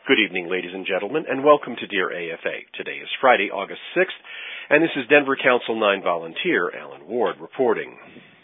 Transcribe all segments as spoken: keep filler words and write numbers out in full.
Good evening, ladies and gentlemen, and welcome to Dear A F A. Today is Friday, August sixth, and this is Denver Council nine volunteer Alan Ward reporting.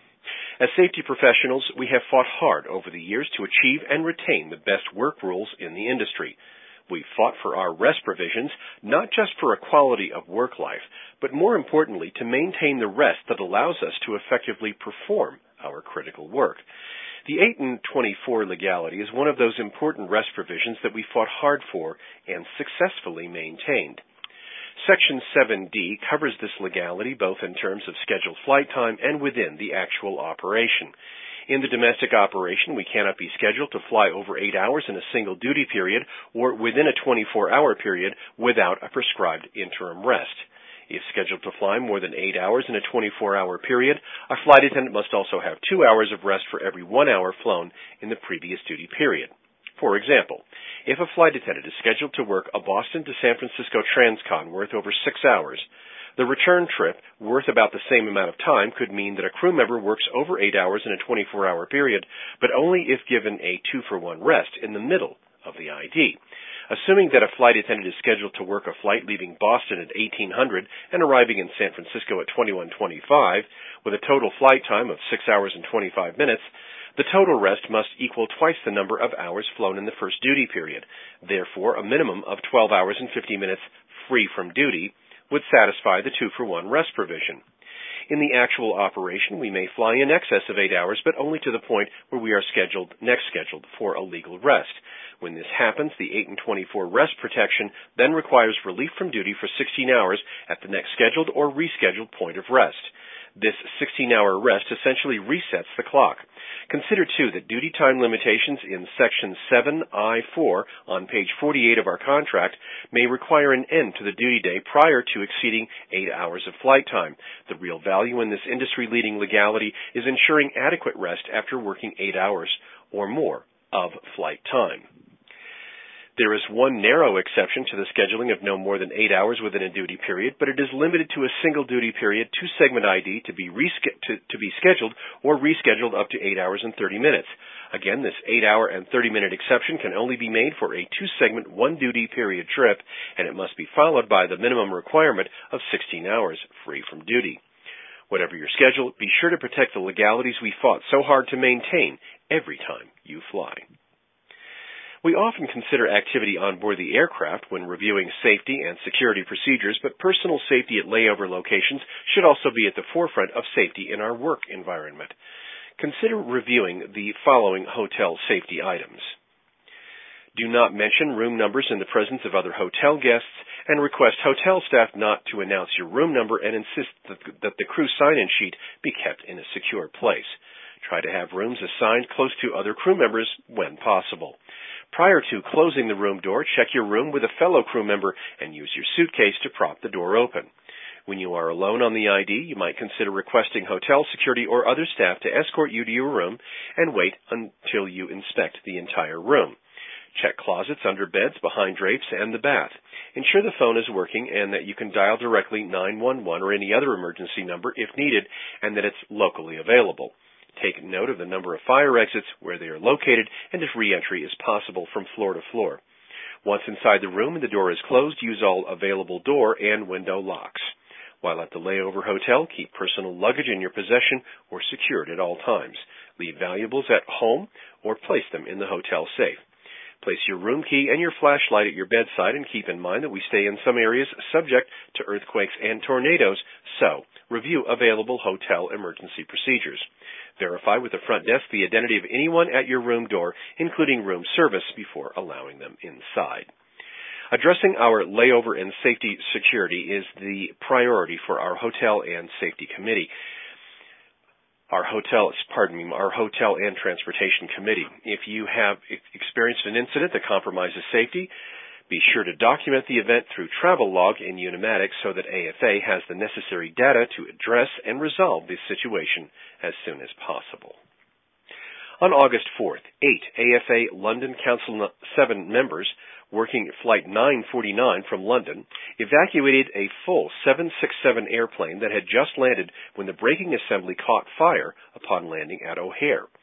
As safety professionals, we have fought hard over the years to achieve and retain the best work rules in the industry. We've fought for our rest provisions, not just for a quality of work life, but more importantly, to maintain the rest that allows us to effectively perform our critical work. The eight and twenty-four legality is one of those important rest provisions that we fought hard for and successfully maintained. Section seven D covers this legality both in terms of scheduled flight time and within the actual operation. In the domestic operation, we cannot be scheduled to fly over eight hours in a single duty period or within a twenty-four hour period without a prescribed interim rest. If scheduled to fly more than eight hours in a twenty-four hour period, a flight attendant must also have two hours of rest for every one hour flown in the previous duty period. For example, if a flight attendant is scheduled to work a Boston to San Francisco transcon worth over six hours, the return trip, worth about the same amount of time, could mean that a crew member works over eight hours in a twenty-four hour period, but only if given a two for one rest in the middle of the I D. Assuming that a flight attendant is scheduled to work a flight leaving Boston at eighteen hundred and arriving in San Francisco at twenty-one twenty-five, with a total flight time of six hours and twenty-five minutes, the total rest must equal twice the number of hours flown in the first duty period. Therefore, a minimum of twelve hours and fifty minutes free from duty would satisfy the two for one rest provision. In the actual operation, we may fly in excess of eight hours, but only to the point where we are scheduled, next scheduled for a legal rest. When this happens, the eight and twenty-four rest protection then requires relief from duty for sixteen hours at the next scheduled or rescheduled point of rest. This sixteen hour rest essentially resets the clock. Consider, too, that duty time limitations in Section seven I four on page forty-eight of our contract may require an end to the duty day prior to exceeding eight hours of flight time. The real value in this industry-leading legality is ensuring adequate rest after working eight hours or more of flight time. There is one narrow exception to the scheduling of no more than eight hours within a duty period, but it is limited to a single duty period, two-segment I D to be resch- to, to be scheduled or rescheduled up to eight hours and thirty minutes. Again, this eight hour and thirty minute exception can only be made for a two-segment, one-duty period trip, and it must be followed by the minimum requirement of sixteen hours free from duty. Whatever your schedule, be sure to protect the legalities we fought so hard to maintain every time you fly. We often consider activity on board the aircraft when reviewing safety and security procedures, but personal safety at layover locations should also be at the forefront of safety in our work environment. Consider reviewing the following hotel safety items. Do not mention room numbers in the presence of other hotel guests, and request hotel staff not to announce your room number and insist that, that the crew sign-in sheet be kept in a secure place. Try to have rooms assigned close to other crew members when possible. Prior to closing the room door, check your room with a fellow crew member and use your suitcase to prop the door open. When you are alone on the I D, you might consider requesting hotel security or other staff to escort you to your room and wait until you inspect the entire room. Check closets, under beds, behind drapes, and the bath. Ensure the phone is working and that you can dial directly nine one one or any other emergency number if needed and that it's locally available. Take note of the number of fire exits, where they are located, and if re-entry is possible from floor to floor. Once inside the room and the door is closed, use all available door and window locks. While at the layover hotel, keep personal luggage in your possession or secured at all times. Leave valuables at home or place them in the hotel safe. Place your room key and your flashlight at your bedside, and keep in mind that we stay in some areas subject to earthquakes and tornadoes, so review available hotel emergency procedures. Verify with the front desk the identity of anyone at your room door, including room service, before allowing them inside. Addressing our layover and safety security is the priority for our Hotel and Safety Committee. Our hotel, pardon me, our Hotel and Transportation Committee. If you have experienced an incident that compromises safety, be sure to document the event through Travelog in Unimatic so that A F A has the necessary data to address and resolve this situation as soon as possible. On August fourth, eight A F A London Council seven members working Flight nine forty-nine from London evacuated a full seven sixty-seven airplane that had just landed when the braking assembly caught fire upon landing at O'Hare.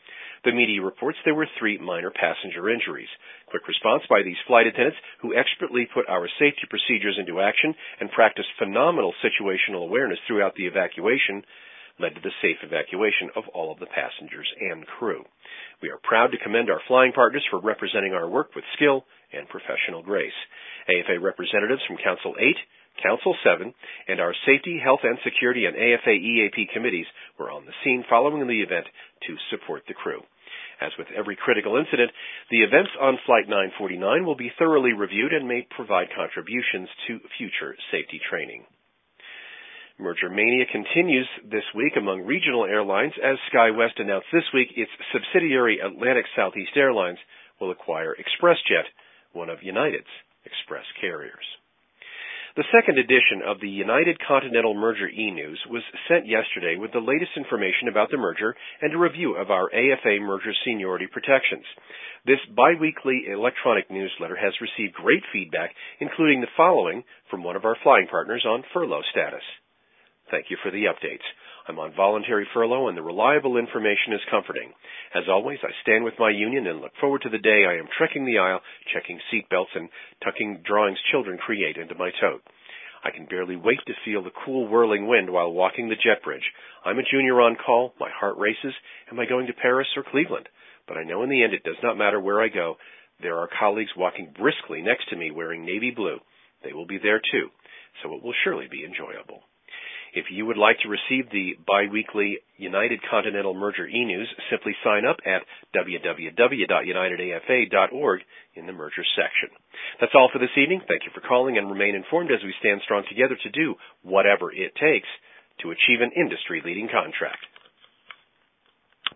The media reports there were three minor passenger injuries. Quick response by these flight attendants, who expertly put our safety procedures into action and practiced phenomenal situational awareness throughout the evacuation, led to the safe evacuation of all of the passengers and crew. We are proud to commend our flying partners for representing our work with skill and professional grace. A F A representatives from Council eight, Council seven, and our Safety, Health, and Security and A F A E A P committees were on the scene following the event to support the crew. As with every critical incident, the events on Flight nine forty-nine will be thoroughly reviewed and may provide contributions to future safety training. Merger mania continues this week among regional airlines as SkyWest announced this week its subsidiary Atlantic Southeast Airlines will acquire ExpressJet, one of United's express carriers. The second edition of the United Continental Merger e-News was sent yesterday with the latest information about the merger and a review of our A F A merger seniority protections. This biweekly electronic newsletter has received great feedback, including the following from one of our flying partners on furlough status. Thank you for the updates. I'm on voluntary furlough, and the reliable information is comforting. As always, I stand with my union and look forward to the day I am trekking the aisle, checking seat belts, and tucking drawings children create into my tote. I can barely wait to feel the cool whirling wind while walking the jet bridge. I'm a junior on call. My heart races. Am I going to Paris or Cleveland? But I know in the end it does not matter where I go. There are colleagues walking briskly next to me wearing navy blue. They will be there too, so it will surely be enjoyable. If you would like to receive the biweekly United Continental Merger e-News, simply sign up at w w w dot united a f a dot org in the Merger section. That's all for this evening. Thank you for calling, and remain informed as we stand strong together to do whatever it takes to achieve an industry-leading contract.